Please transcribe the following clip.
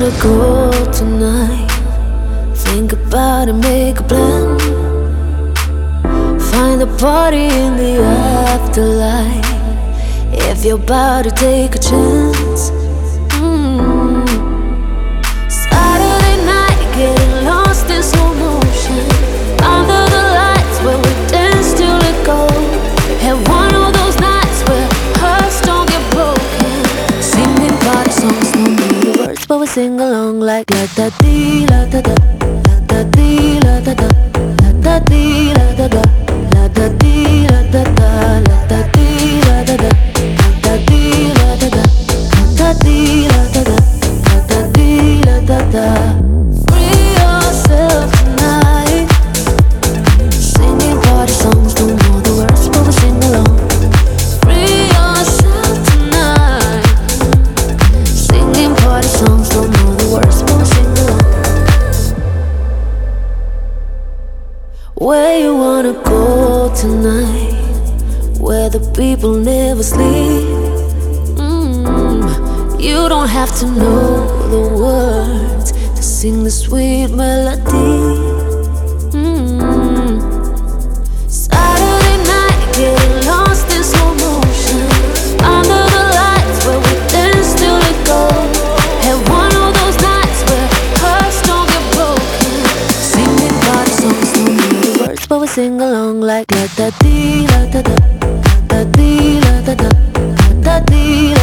wanna go tonight? Think about it, make a plan. Find a party in the afterlife if you're about to take a chance. Saturday night, getting lost in slow motion under the lights where we dance till it goes. Have one of those nights where hearts don't get broken. Singing party songs, don't know the words, but we sing along like la da dee la da da, la da dee la da da, la da dee la da da, la da dee la da da, la da dee la da da, la da dee la da da, la da dee la da da, la da dee la da da. Free yourself tonight. Singing party songs, don't know the words, but we sing along. Free yourself tonight. Singing party songs, don't know the words, but we sing along. Where you wanna go tonight? Where the people never sleep. You don't have to know the words to sing the sweet melody. Saturday night, getting lost in slow motion under the lights where we dance till it goes. Have one of those nights where hearts don't get broken. Singing party songs, don't know the words, but we sing along like la da dee la da da, la da dee la da da, la da dee.